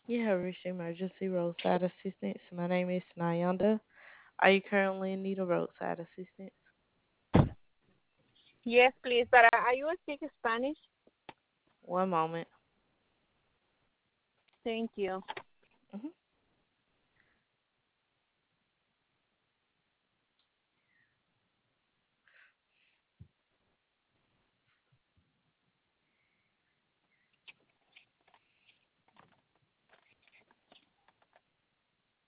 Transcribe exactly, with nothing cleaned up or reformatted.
You have reached emergency roadside assistance. My name is Nayanda. Are you currently in need of roadside assistance? Yes, please. But uh, are you speak Spanish? One moment. Thank you.